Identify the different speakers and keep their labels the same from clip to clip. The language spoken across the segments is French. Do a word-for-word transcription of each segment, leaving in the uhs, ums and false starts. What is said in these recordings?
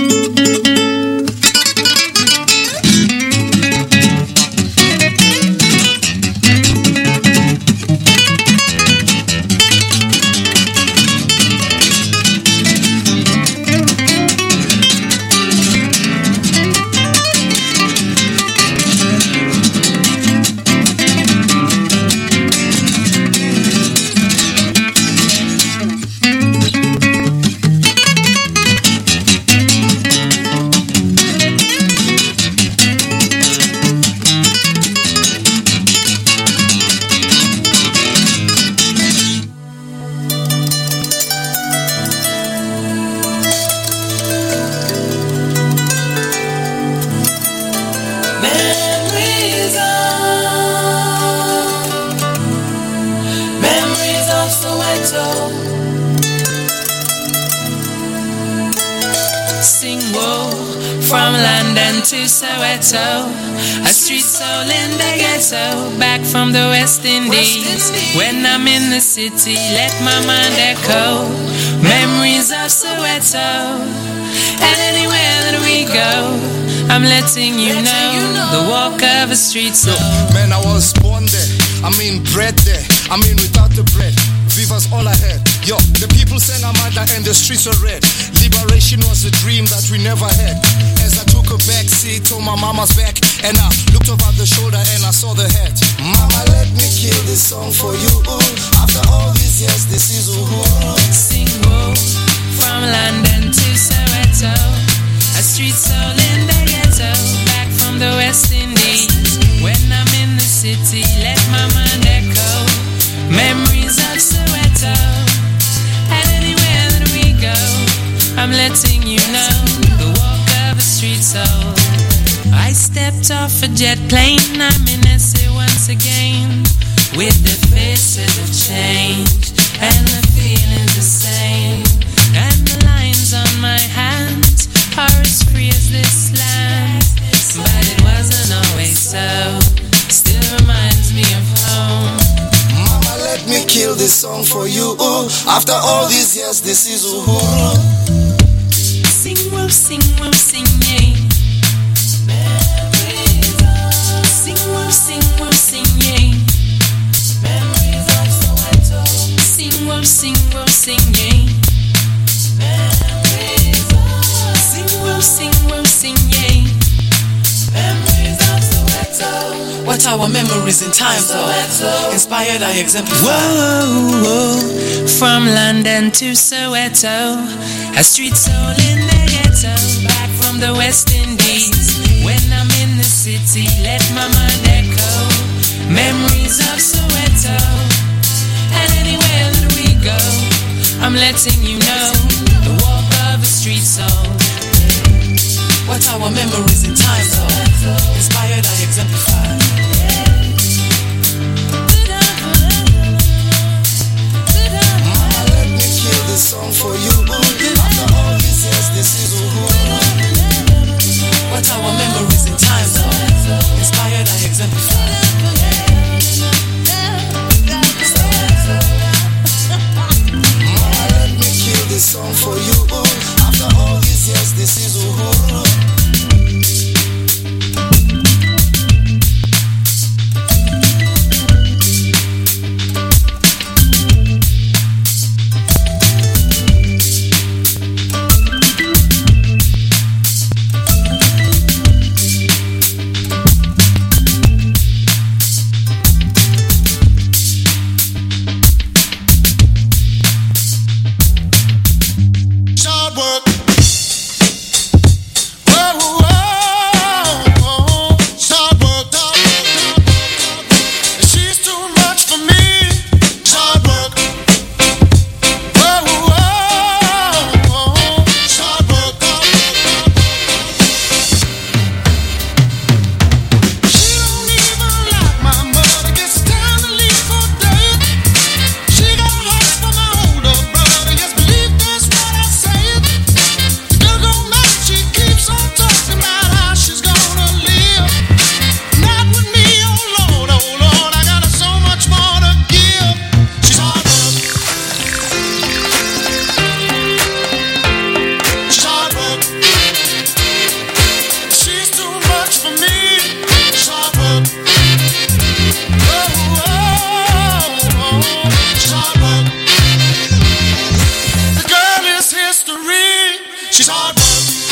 Speaker 1: Sing woe from London to Soweto, a street soul in the ghetto, back from the West Indies. When I'm in the city, let my mind echo memories of Soweto. And anywhere that we go, I'm letting you know the walk of a street soul.
Speaker 2: Man, I was born there, I mean bred there, I mean without the bread. Viva's all I had. Yo, the people sang Amanda and the streets were red. Liberation was a dream that we never had. As I took a back seat to my mama's back, and I looked over the shoulder and I saw the hat. Mama, let me kill this song for you. After all these years, this is who.
Speaker 1: Sing woe from London to Soweto, a street soul in the ghetto, back from the West Indies. When I'm in the city, let my mind echo memories of Soweto. And anywhere that we go, I'm letting you know the walk of a street soul. I stepped off a jet plane, I'm in S A once again, with the faces of change and the feelings the same. And the lines on my hands are as free as this land. But it wasn't always so, still reminds me of home.
Speaker 2: Let me kill this song for you. After all these years, this is who.
Speaker 1: Sing, whoa, sing, whoa, sing, yeah. Sing, whoa, sing, whoa, sing, yeah. Sing, whoa, sing, whoa, sing, yeah. Sing, whoa, sing, whoa, sing, yeah.
Speaker 3: What our memories in time though, inspired I exemplify.
Speaker 1: Whoa, whoa, from London to Soweto, a street soul in the ghetto, back from the West Indies. When I'm in the city, let my mind echo memories of Soweto. And anywhere that we go, I'm letting you know the walk of a street soul.
Speaker 3: What our memories in time though, inspired I exemplify.
Speaker 2: Song for you. After all these years, this is who.
Speaker 3: What our memories in time though, inspired I exemplify.
Speaker 2: Mama, let me kill this song for you. After all these years, this is who. She's hard work.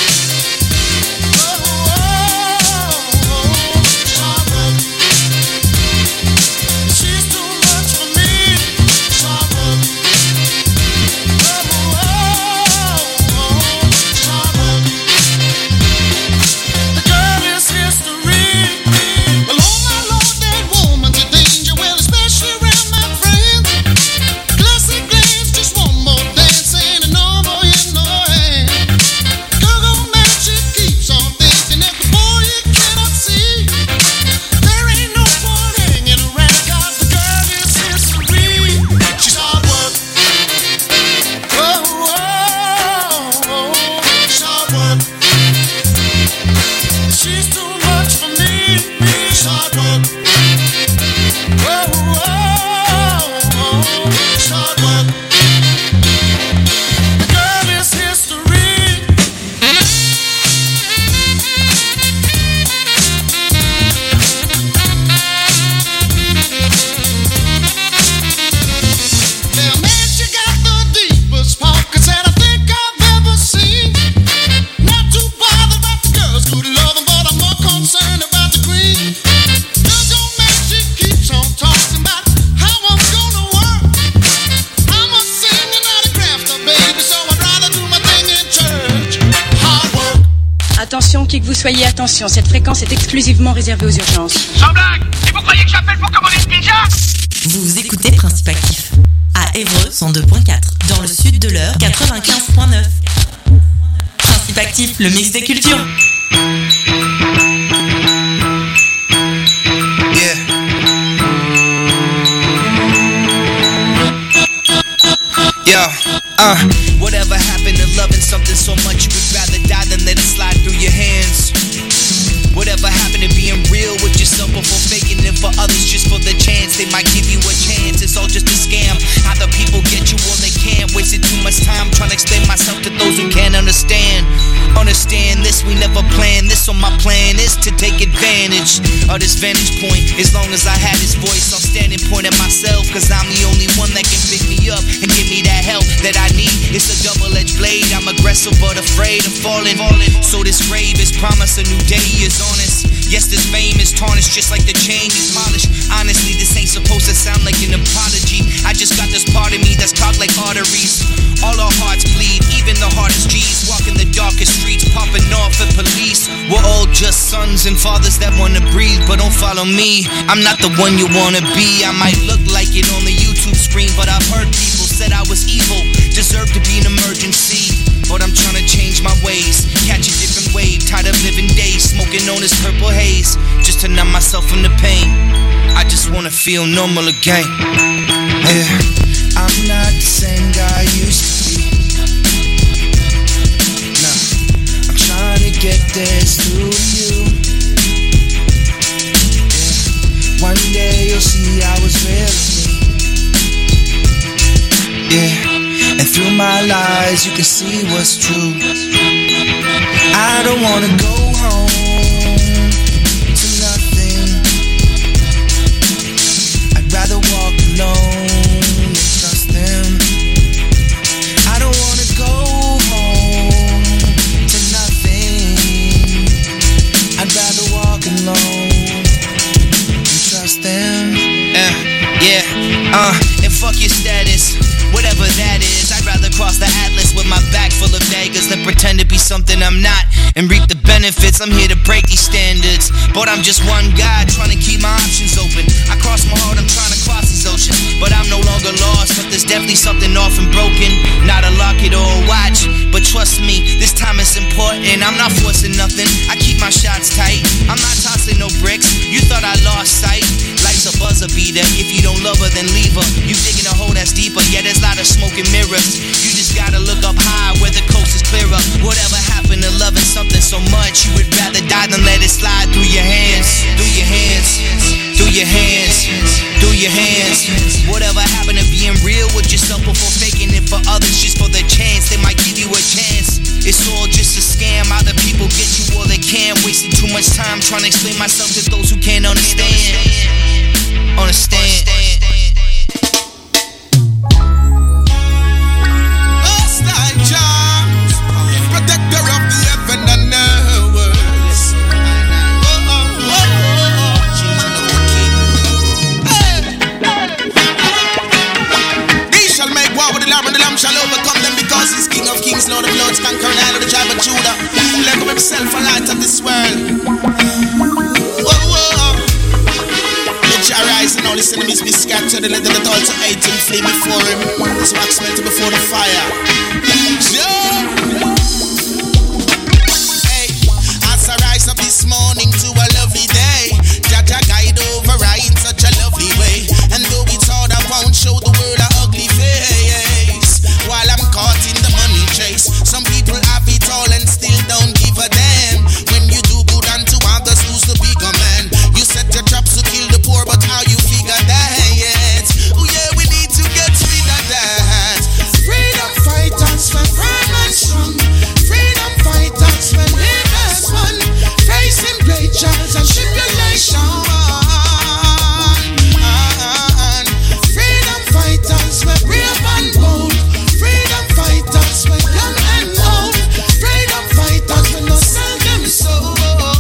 Speaker 4: Qui que vous soyez, attention, cette fréquence est exclusivement réservée aux urgences.
Speaker 5: Sans blague! Et vous croyez que j'appelle pour commander une pizza?
Speaker 6: Vous écoutez Principe Actif à Évreux cent deux point quatre, dans le sud de l'heure quatre-vingt-quinze point neuf. Principe Actif, le mix des cultures.
Speaker 2: Yeah. Yo, uh, whatever happened to loving something so much you would rather die than let it slide through your hands? Whatever happened to being real with yourself before faking it for others just for the chance they might give you a chance? It's all just a scam. How the people get you all they can. Wasted too much time trying to explain myself to those who can't understand. Understand this, we never planned this, so my plan is to take advantage of this vantage point. As long as I had his voice, I'll stand and point at myself, cause I'm the only one that can pick me up and give me that help that I need. It's a double-edged blade. I'm aggressive but afraid of falling. So this grave is promise, a new day is honest. Yes, this fame is tarnished just like the chain is polished. Honestly, this ain't supposed to sound like an apology. I just got this part of me that's clogged like arteries. All our hearts bleed, even the hardest G's. Walking the darkest streets, popping off at police. We're all just sons and fathers that wanna breathe, but don't follow me. I'm not the one you wanna be. I might look like it on the YouTube screen, but I've heard people said I was evil, deserve to be an emergency. But I'm trying to change my ways, catch a different wave. Tired of living days, smoking on this purple haze, just to numb myself from the pain. I just wanna feel normal again. Yeah, I'm not the same guy I used to be. Nah, I'm trying to get this through you. Yeah, one day you'll see I was real me. Yeah. And through my lies you can see what's true. I don't wanna go home to nothing. I'd rather walk alone than trust them. I don't wanna go home to nothing. I'd rather walk alone than trust them. Yeah, yeah, uh, and fuck your status, whatever that is. I'd rather cross the atlas with my back full of daggers than pretend to be something I'm not and reap the benefits. I'm here to break these standards, but I'm just one guy trying to keep my options open. I cross my heart, I'm trying to cross these oceans, but I'm no longer lost. But there's definitely something off and broken. Not a locket or a watch, but trust me, this time it's important. I'm not forcing nothing, I keep my shots tight. I'm not tossing no bricks, you thought I lost sight. Life's a buzzer beater, if you don't love her then leave her. You digging a hole that's deeper, yeah there's a lot of smoke and mirrors. You just gotta look up high where the coast is clearer. Whatever happened to loving something so much you would rather die than let it slide through your hands. Through your hands, through your hands, through your hands. Whatever happened to being real with yourself before faking it for others just for the chance they might give you a chance? It's all just a scam. Other people get you all they can. Wasting too much time trying to explain myself to those who can't understand. Understand. Us like John, protect
Speaker 7: Prince conquering all of the tribe of Judah. Let go himself a light of this world. Whoa, whoa. Let your rise and all his enemies be scattered, and let them all to hate him flee before him. His wax melted before the fire. Joe. Hey, as I rise up this morning to a lovely day, Jaja guide over right in such a lovely way. And though it's hard, I won't show the world an ugly face. While I'm caught in the money chase, some people have it all and still don't give a damn. When you do good unto others, who's the bigger man? You set your traps to kill the poor, but how you figure that? Oh yeah, we need to get rid of that. Freedom fighters, we're firm and strong. Freedom fighters, we live as one. Facing great trials and tribulation. Freedom fighters, we're brave and bold. Freedom fighters, we're young and old. Freedom fighters, we no sell them soul.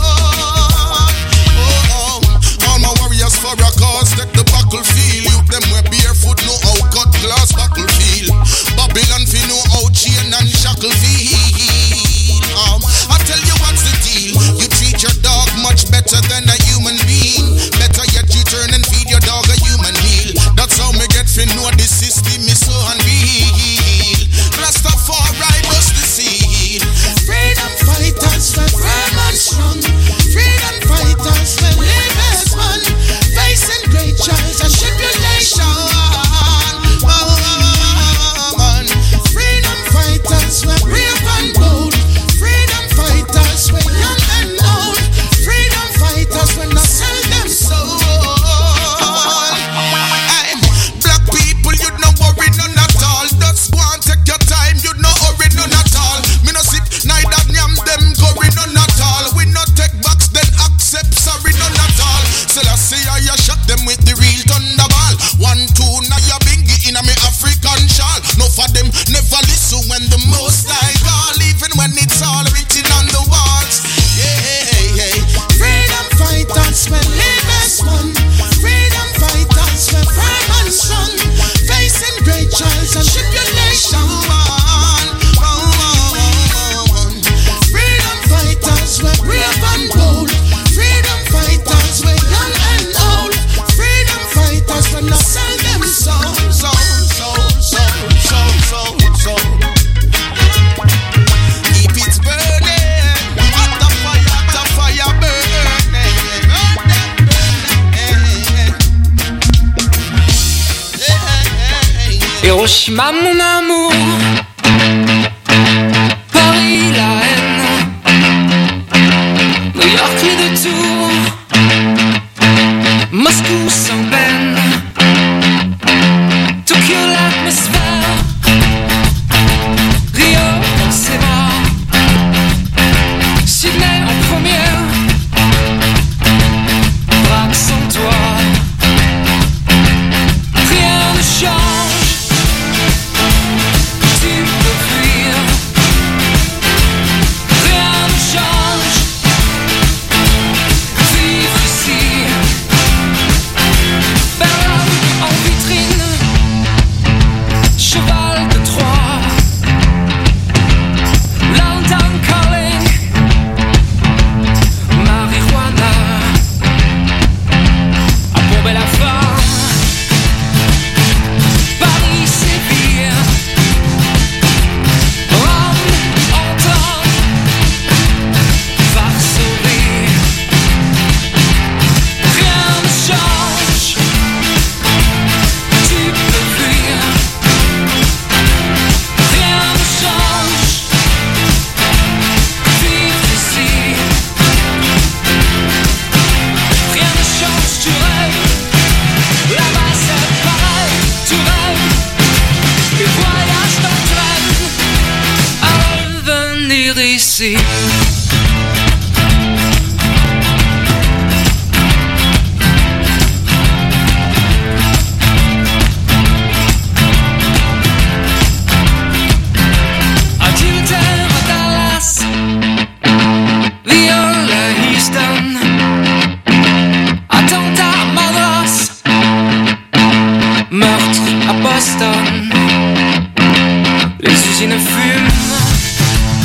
Speaker 7: Oh, oh, all my warriors for a cause, take the battlefield. You them wear barefoot, know how cut glass battlefield. Babylon fi know how chain and shackle feel. Um, I tell you what's the deal. You treat your dog much better than a human being. Better yet you turn and feed your dog a human meal. That's how me get fi know the system is so unreal. Rastafari bust the seal. Freedom fighters, we're firm and strong. Freedom fighters, we live as one. Facing great trials and tribulation. Oh, man. Freedom fighters, we're brave and bold. Freedom fighters, we're young and old. Freedom fighters, we not sell them soul. Hey, black people, you no worry none at all. Just go and take your time, you no hurry none at all. Me no sip, neither yam them gory none at all. We no take backs, then accept sorry none at all. So let's see how you shot them with the real thunderball. One, two, now you bingy in a me African shawl. No for them never listen when the most like all, even when it's all written on the walls. Yeah, yeah. Freedom fighters, we live as one. Freedom fighters, we firm and strong. Facing great trials and tribulation. Oh, oh, oh. Freedom fighters, we brave and bold. Freedom fighters, we young and old. Freedom fighters, we not sell them soul, soul, soul, soul, soul, soul, soul. Keep it burning, hot the fire, hot the fire burning, burning.
Speaker 1: Hiroshima mon amour, Paris la haine, New York les deux tours, Moscou sans peine, Tokyo l'atmosphère, Rio dans ses bras, Sydney en première, Prague sans toi, rien ne change. Tu peux fuir, rien ne change. Vivre ici, Berlin en vitrine, cheval de Troie, London calling, marijuana, à bomber la femme, Paris sévir, Rome entendre, Varsovie, rien ne change. Tu peux fuir, rien ne change. Vivre ici, rien ne change. Tu rêves, là-bas c'est pareil. Tu rêves, et voyages t'entraînent à revenir ici. Adultère à Dallas, viol à Houston, attentat à Madras, meurtre à Boston, les usines fument,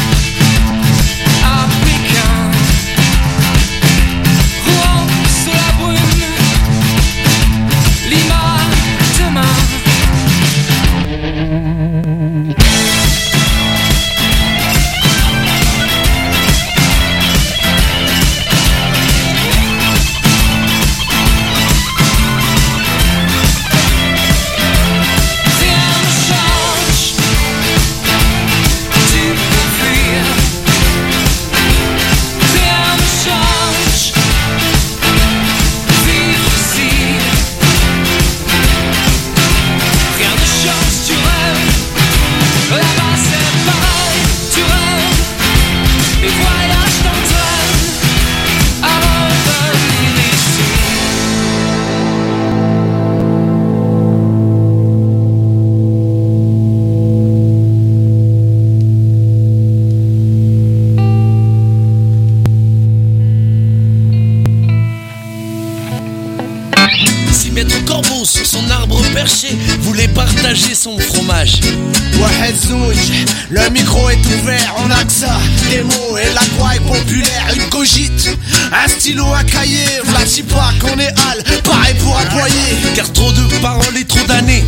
Speaker 8: perché voulait partager son fromage.
Speaker 9: Wahed Zouj, le micro est ouvert, on a que ça, des mots et la quoi est populaire, une cogite, un stylo, un cahier, v'là pas qu'on est hal, pareil pour aboyer.
Speaker 8: Car trop de paroles et trop d'années,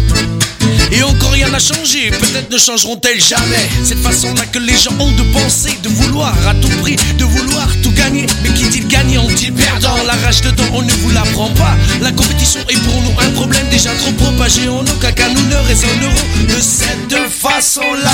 Speaker 8: et encore rien n'a changé, peut-être ne changeront-elles jamais. Cette façon-là que les gens ont de penser, de vouloir à tout prix, de vouloir tout gagner. Mais qui dit gagnant dit perdant, la rage dedans on ne vous l'apprend pas. La compétition est pour nous un problème déjà trop propagé en aucun cas nous ne raisonnerons de cette façon-là.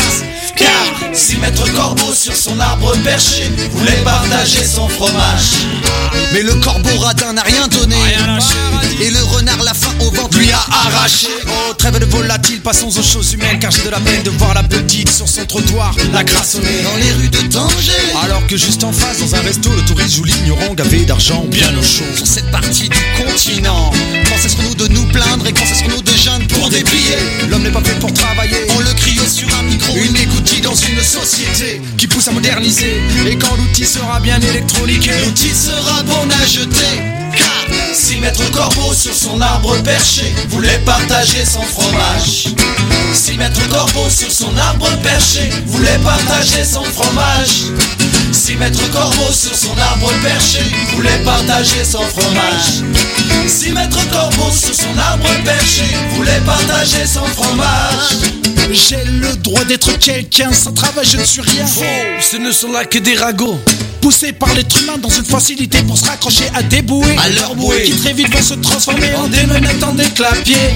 Speaker 9: Car si Maître Corbeau sur son arbre perché voulait partager son fromage, mais le corbeau radin n'a rien donné, rien lâché, et le renard la faim au ventre lui a arraché. Oh, trêve de volatile, passons aux choses humaines, car j'ai de la peine de voir la petite sur son trottoir la crassonner dans les rues de danger, alors que juste en face dans un resto le touriste joue l'ignorant gavé d'argent bien au chaud. Sur cette partie du continent, quand cesserons-nous de nous plaindre et quand cesserons-nous de geindre pour des billets? L'homme n'est pas fait pour travailler, on le crie sur un micro, une écoutille dans une société qui pousse à moderniser. Et quand l'outil sera bien électroniqué, l'outil sera bon à jeter. Car si Maître Corbeau sur son arbre perché voulait partager son fromage, si Maître Corbeau sur son arbre perché voulait partager son fromage, si Maître Corbeau sur son arbre perché voulait partager son fromage, si Maître Corbeau sur son arbre perché voulait partager son fromage. J'ai le droit d'être quelqu'un, sans travail je ne suis rien.
Speaker 8: Faux, ce ne sont là que des ragots,
Speaker 9: poussés par l'être humain dans une facilité pour se raccrocher à des bouées, à leur bouée, qui très vite vont se transformer en des menottes, en des clapiers.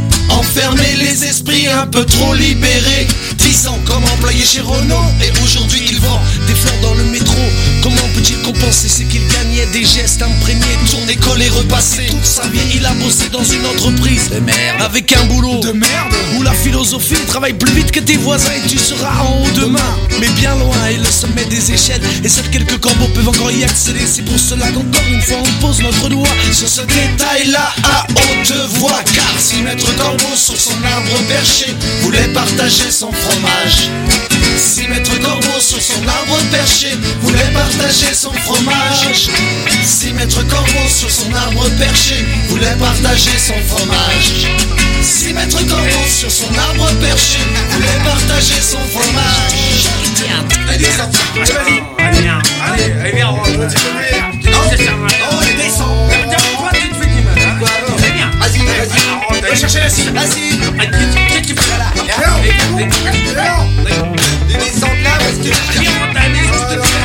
Speaker 9: Enfermer les esprits un peu trop libérés, dix ans comme employé chez Renault, et aujourd'hui il vend
Speaker 8: des fleurs dans le métro. Comment peut-il compenser ce qu'il gagnait des gestes imprégnés,
Speaker 9: tourner, coller, repasser?
Speaker 8: Toute sa vie il a bossé dans une entreprise de merde, avec un boulot
Speaker 9: de merde,
Speaker 8: où la philosophie travaille plus vite que tes voisins et tu seras en haut demain. Mais bien loin est le sommet des échelles, et seuls quelques corbeaux peuvent encore y accéder. C'est pour cela qu'encore une fois on pose notre doigt
Speaker 9: sur ce détail-là à haute voix. Car si Maître Corbeau sur son arbre perché voulait partager son fromage, si Maître Corbeau sur son arbre perché voulait partager son fromage, si Maître Corbeau sur son arbre perché voulait partager son fromage, si Maître Corbeau sur son arbre perché voulait partager son fromage. Allez, vas-y, allez, viens, allez, allez, viens, on va continuer. Non, c'est ça, non, il descend. Toi, tu te fais du mal, hein. Allez, viens, vas-y, vas-y, va chercher la cible, vas-y. Qu'est-ce que tu fais là? Des descentes là, parce que viens, on t'a dit, je te fais.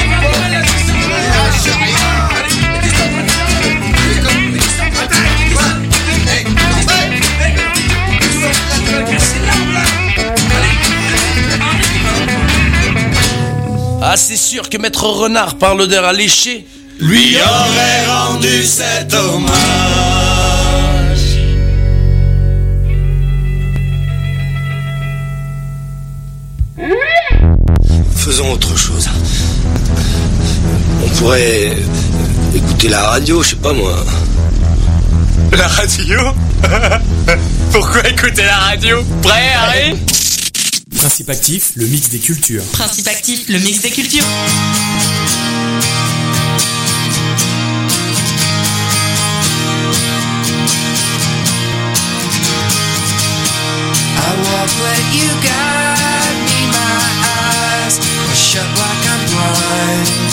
Speaker 8: Ah, c'est sûr que Maître Renard, par l'odeur alléchée,
Speaker 9: lui aurait rendu cet hommage.
Speaker 10: Faisons autre chose. On pourrait écouter la radio, je sais pas moi.
Speaker 11: La radio? Pourquoi écouter la radio? Prêt, Harry?
Speaker 12: Principe actif, le mix des cultures.
Speaker 6: Principe actif, le mix des cultures.
Speaker 1: I walk where you guide me, my eyes are shut like I'm blind.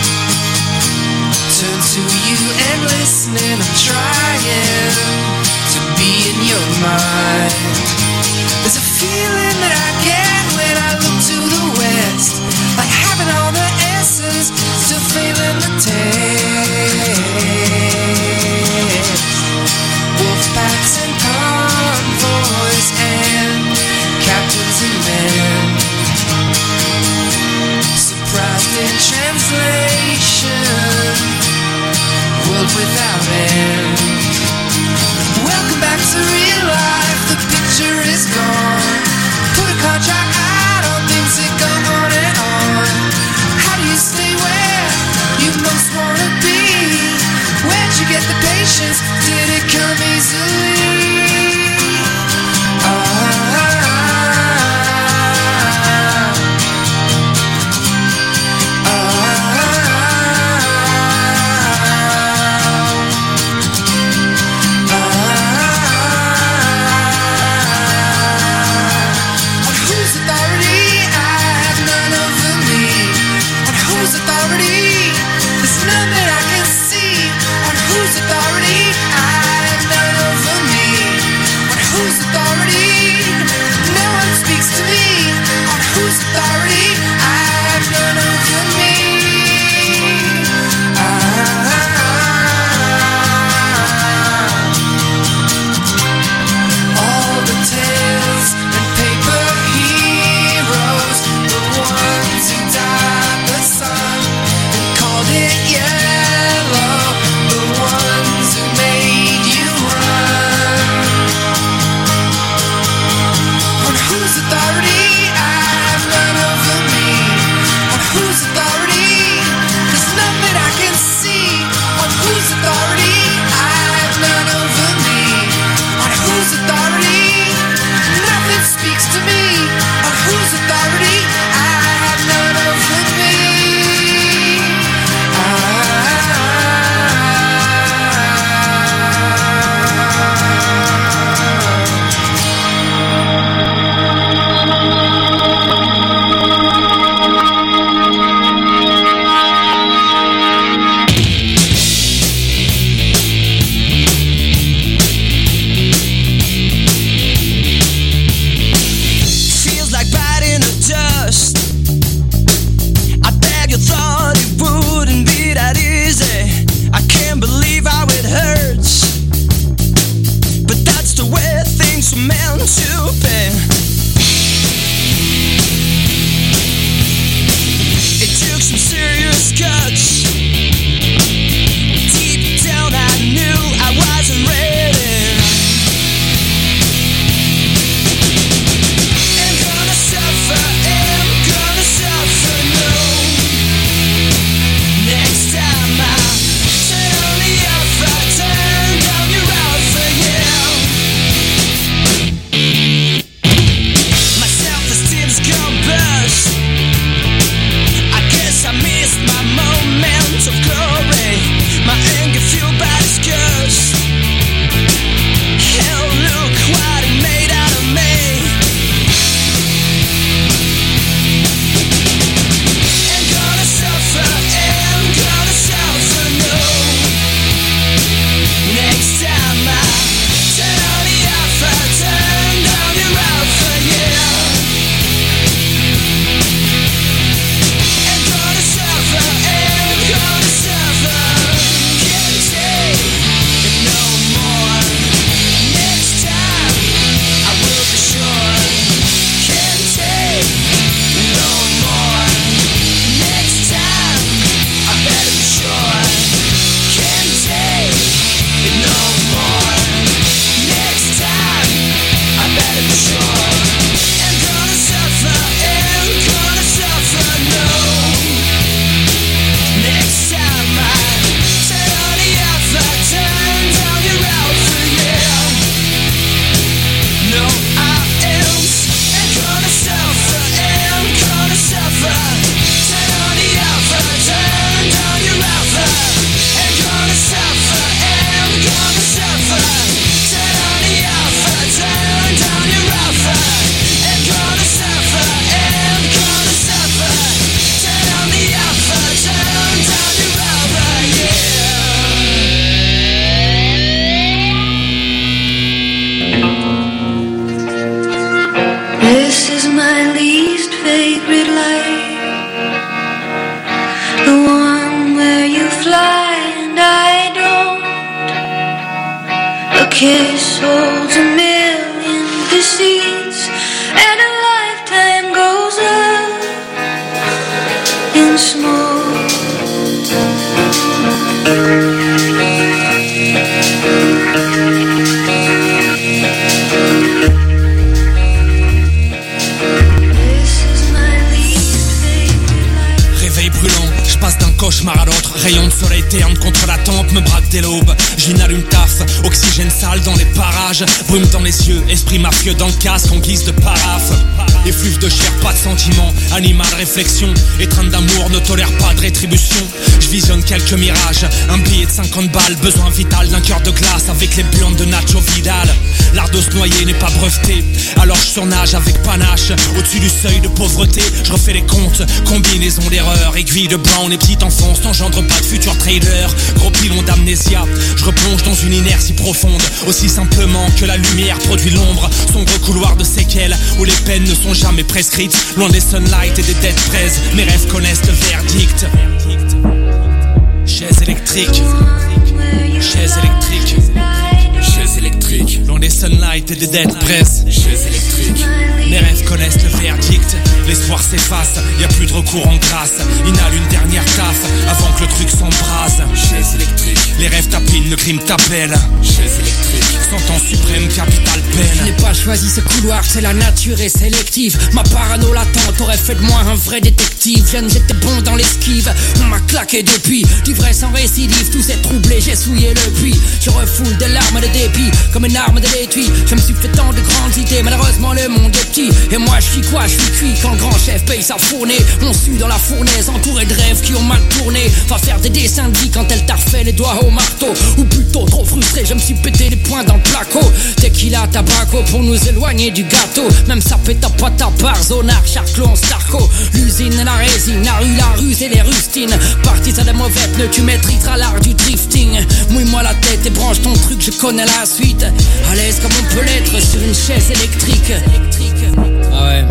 Speaker 1: Turn to you and listening, I'm trying to be in your mind. There's a feeling that I get when I look to the west, like having all the answers, still failing the test. Wolf packs and convoys and captains and men, surprised in translation, world without end. Welcome back to real life, the picture is gone. Put a contract out on things that go on and on. How do you stay where you most wanna be? Where'd you get the patience? Did it come easily? Ah.
Speaker 13: kiss holds a million deceits, and a lifetime goes up in smoke.
Speaker 8: Réveil brûlant, je passe d'un cauchemar à l'autre. Rayon de soleil terne contre la tempe me braque dès l'aube. J'inhalme taf, oxygène sale dans les parages. Brume dans les yeux, esprit mafieux dans le casque en guise de paraphe. Effluve de chair, pas de sentiment, animal réflexion. Étreinte d'amour ne tolère pas de rétribution. Je visionne quelques mirages, un billet de cinquante balles. Besoin vital d'un cœur de glace avec les blondes de Nacho Vidal. L'art de se noyer n'est pas breveté, alors je surnage avec panache. Au-dessus du seuil de pauvreté, je refais les comptes. Combinaison d'erreurs, aiguille de Brown et petite enfance n'engendre pas de futur trader. Gros pilon d'amnésia, je replonge dans une inertie profonde. Aussi simplement que la lumière produit l'ombre. Sombre couloir de séquelles où les peines ne sont jamais prescrites. Loin des sunlight et des dead press, mes rêves connaissent le verdict. Chaise électrique, chaise électrique, chaise électrique. Loin des sunlight et des dead press, chaise électrique. Mes rêves connaissent le verdict. L'espoir s'efface, y a plus de recours en grâce. Inhale une dernière taf avant que le truc s'embrase. Chaise électrique. Les rêves tapinent, le crime t'appelle. Chaise électrique. Sentence suprême, capitale peine.
Speaker 14: Je n'ai pas choisi ce couloir, c'est la nature est sélective. Ma parano latente aurait fait de moi un vrai détective. Jeune, j'étais bon dans l'esquive, on m'a claqué depuis. Du vrai sans récidive, tout s'est troublé, j'ai souillé le puits. Je refoule des larmes de dépit, comme une arme de l'étui. Je me suis fait tant de grandes idées, malheureusement le monde est petit. Et moi je suis quoi, je suis cuit quand le grand chef paye sa fournée. On sue dans la fournaise, entouré de rêves qui ont mal tourné. Va faire des dessins de vie quand elle t'a refait les doigts au marteau. Ou plutôt trop frustré, je me suis pété les poings dans le placo. Tequila, tabaco pour nous éloigner du gâteau. Même ça pète à pâte à part, zonard, charclon, starco. L'usine et la résine, la rue, la ruse et les rustines. Parti à des mauvais pneus, tu maîtriseras l'art du drifting. Mouille-moi la tête et branche ton truc, je connais la suite. À l'aise comme on peut l'être sur une chaise électrique. Ah ouais.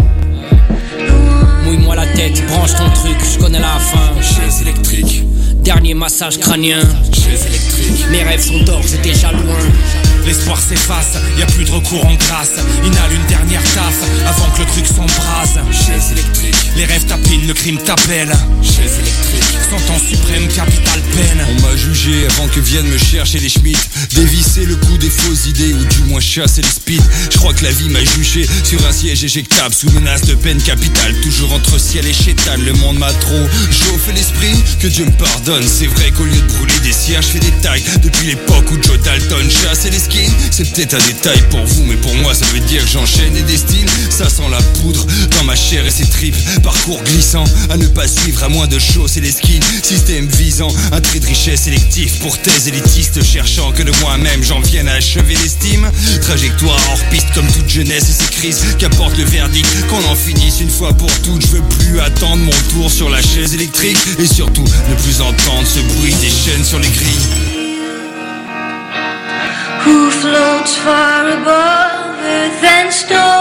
Speaker 14: Mouille-moi la tête, branche ton truc, je connais la fin. Chaise électrique. Dernier massage crânien. Chaise électrique. Mes rêves sont d'or, c'est déjà loin.
Speaker 8: L'espoir s'efface, y a plus de recours en grâce. Inhale une dernière taf avant que le truc s'embrase. Chaise électrique. Les rêves tapinent, le crime t'appelle. Chaise électrique. Sentence suprême, capitale peine.
Speaker 15: On m'a jugé avant que viennent me chercher les schmitts. Dévisser le coup des fausses idées ou du moins chasser les speeds. Je crois que la vie m'a jugé sur un siège éjectable sous menace de peine capitale. Toujours entre ciel et chétane, le monde m'a trop chauffé l'esprit. Que Dieu me pardonne, c'est vrai qu'au lieu de brûler des cierges, je fais des tailles. Depuis l'époque où Joe Dalton chassait les skins. C'est peut-être un détail pour vous, mais pour moi ça veut dire que j'enchaîne et destine. Ça sent la poudre dans ma chair et ses tripes. Parcours glissant, à ne pas suivre à moins de chausser les skis. Système visant, un trait de richesse sélectif pour thèse élitiste, cherchant que de moi-même j'en vienne à achever l'estime. Trajectoire hors piste comme toute jeunesse et ses crises qu'apporte le verdict. Qu'on en finisse une fois pour toutes, je veux plus attendre mon tour sur la chaise électrique. Et surtout, ne plus entendre ce bruit des chaînes sur les grilles.
Speaker 13: Who floats far above earth and stone?